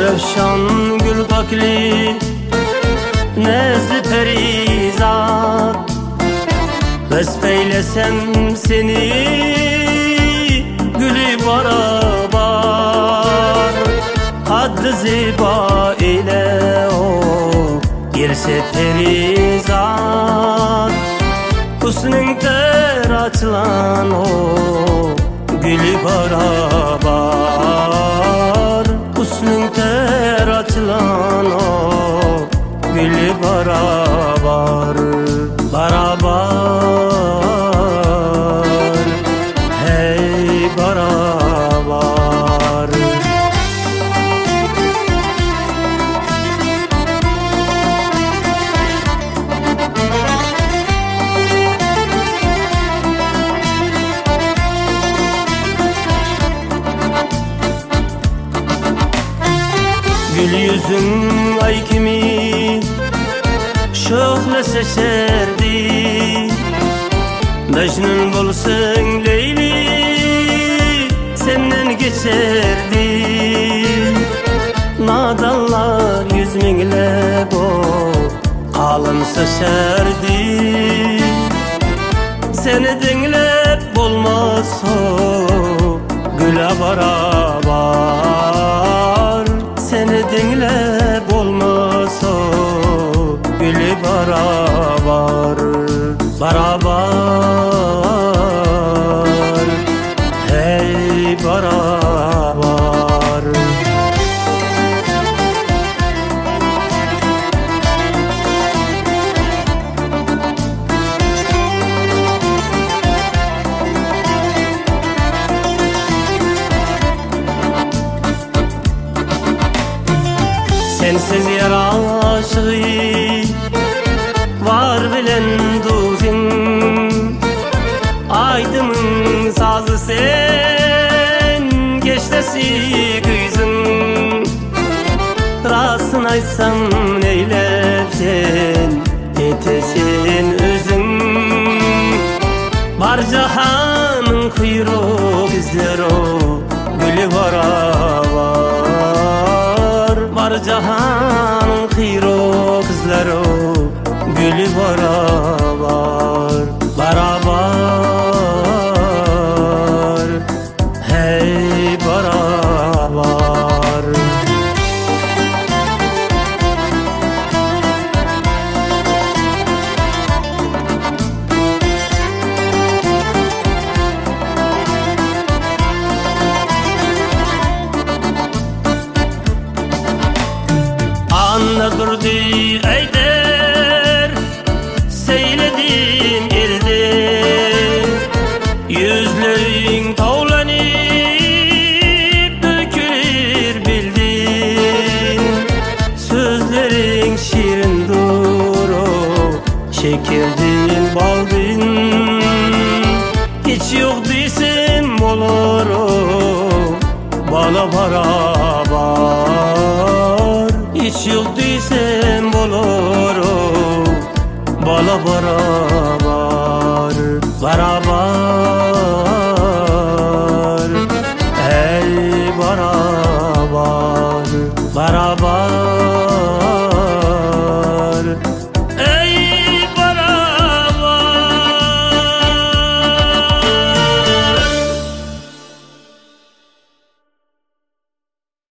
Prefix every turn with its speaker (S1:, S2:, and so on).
S1: Zarafşan gül bakli nezli perizat, vesfeylesem seni gülü barabar. Haddi ziba ile o girse perizat, husnün ter açılan o gülü barabar. Husnün ter açılan o gülü barabar. Barabar, hey barabar. Gül yüzün ay kimi şohla seçerdi, Mecnun bulsun Leyli senden geçerdi. Nadanlar yüz minglep o alım seçerdi, seni dinlep bulmaz o güle barabar. Seni dinlep olmaz o gülü barabar. Barabar, hey barabar. Sensiz yer aşığı var bilen duzin, aydımın sazı sen geçtesi kızın. Rasın aytsam neylep sen etesin özün. Bar cahanın kuyruğu bizler o gülü barabar. Bar cahanın kuyruğu kızlar o gülü barabar. Barabar, hey barabar. Anla durdu eyder seyledim elde, yüzlerin tavlanıp dökülür bildin. Sözlerin şirin duru, şekerdir baldin. Hiç yok desem olur o bana barabar. Hiç yok desem olur o bana barabar. Barabar, hey barabar. Barabar.